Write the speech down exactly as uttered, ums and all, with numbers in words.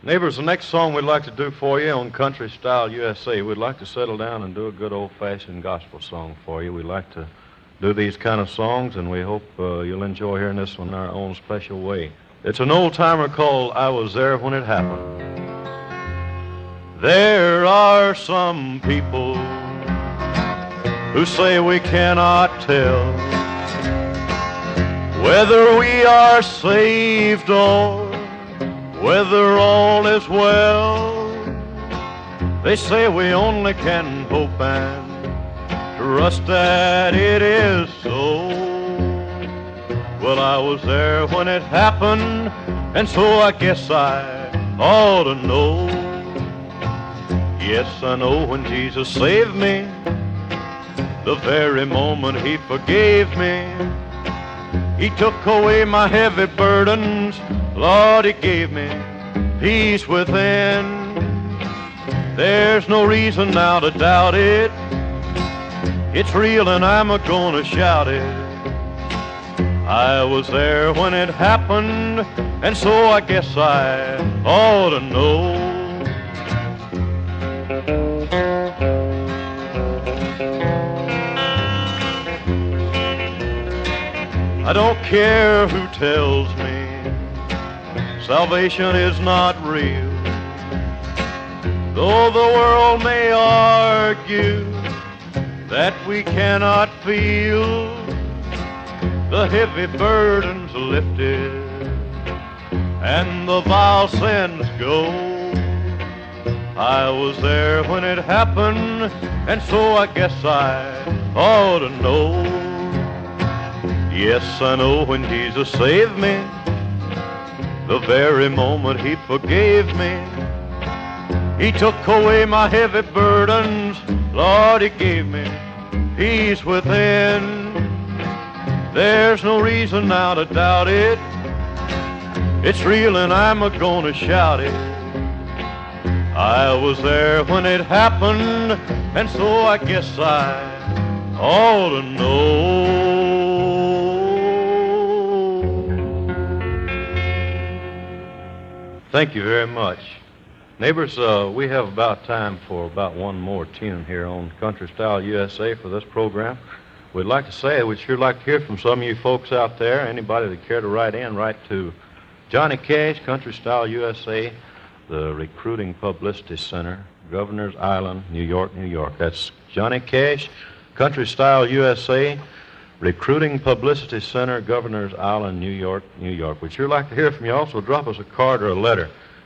Neighbors, the next song we'd like to do for you on Country Style U S A, we'd like to settle down and do a good old-fashioned gospel song for you. We like to do these kind of songs, and we hope uh, you'll enjoy hearing this one in our own special way. It's an old-timer called I Was There When It Happened. There are some people who say we cannot tell whether we are saved or whether all is well. They say we only can hope and trust that it is so. Well, I was there when it happened, and so I guess I ought to know. Yes, I know when Jesus saved me, the very moment he forgave me, he took away my heavy burdens. Lord, he gave me peace within. There's no reason now to doubt it. It's real and I'm a-gonna shout it. I was there when it happened, and so I guess I ought to know. I don't care who tells me salvation is not real, though the world may argue that we cannot feel the heavy burdens lifted and the vile sins go. I was there when it happened, and so I guess I ought to know. Yes, I know when Jesus saved me, the very moment he forgave me, he took away my heavy burdens. Lord, he gave me peace within. There's no reason now to doubt it. It's real and I'm a-gonna shout it. I was there when it happened, and so I guess I ought to know. Thank you very much. Neighbors, uh, we have about time for about one more tune here on Country Style U S A for this program. We'd like to say we'd sure like to hear from some of you folks out there. Anybody that care to write in, write to Johnny Cash, Country Style U S A, the Recruiting Publicity Center, Governor's Island, New York, New York. That's Johnny Cash, Country Style U S A, Recruiting Publicity Center, Governor's Island, New York, New York. We'd sure like to hear from you. Also, drop us a card or a letter.